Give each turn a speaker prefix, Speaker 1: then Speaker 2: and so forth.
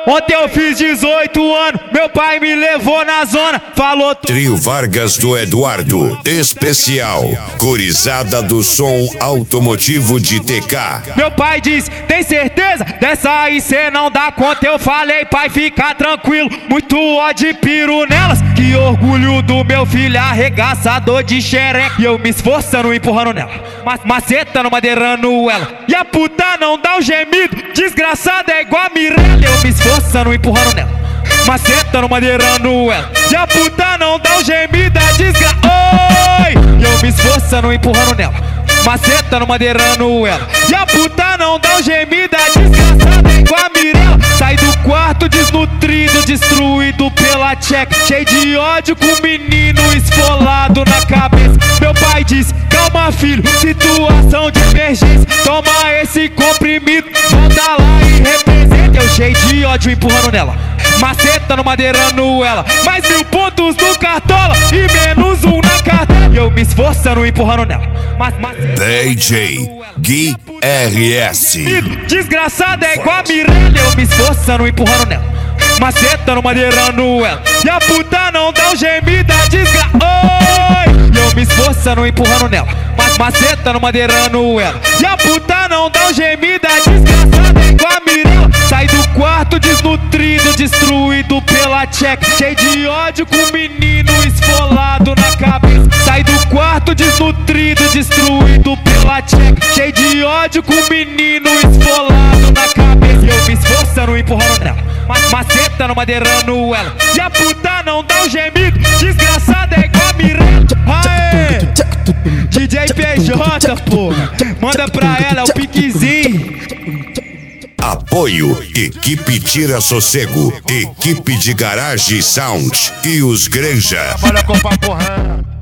Speaker 1: Ontem eu fiz 18 anos, meu pai me levou na zona, falou
Speaker 2: Trio Vargas do Eduardo, especial, corizada do som automotivo de TK.
Speaker 1: Meu pai disse, tem certeza? Dessa aí cê não dá conta. Eu falei, pai, fica tranquilo, muito ódio e piro nelas. Que orgulho do meu filho, arregaçador de xereca. E eu me esforçando, empurrando nela, macetando, madeirando ela. E a puta não dá um gemido, desgraçada é igual a Mirella. Eu me esforçando, empurrando nela, macetando, madeirando ela. E a puta não dá um gemido, é Oi! E eu me esforçando, empurrando nela, macetando, madeirando ela. E a puta não dá um gemido, é desgraçada é igual a Mirella. Sai do quarto desnutrido, destruído pela tcheca, cheio de ódio com o menino esfolado na cabeça. Meu pai disse, calma filho, situação de emergência, toma esse comprimido, volta lá e representa. Eu cheio de ódio empurrando nela, macetando, madeirando ela. Mais 1000 pontos no cartola e menos um na carteira. E eu me esforçando, empurrando nela,
Speaker 2: DJ Gui RS.
Speaker 1: Desgraçada é igual a Mirella. Eu me esforçando, empurrando nela, macetando, madeirando ela. E a puta não dá um gemido, Oi! E eu me esforçando, empurrando nela, macetando, madeirando ela. E a puta não dá um gemido, desgraçada é igual a Mirella. Sai do quarto desnutrido, destruído pela tcheca, cheio de ódio com o menino esfolado na cabeça. Sai do quarto desnutrido, destruído pela tcheca, cheio de ódio com o menino esfolado na cabeça. E eu me esforçando, empurrando nela, macetando, madeirando ela. E a puta não dá um gemido, desgraçada é igual a Mirella. Aê! DJ PJ, porra, manda pra ela, é o piquezinho.
Speaker 2: Apoio, equipe Tira Sossego, equipe de Garage Sound e os Granja.
Speaker 3: Trabalha com papo reto.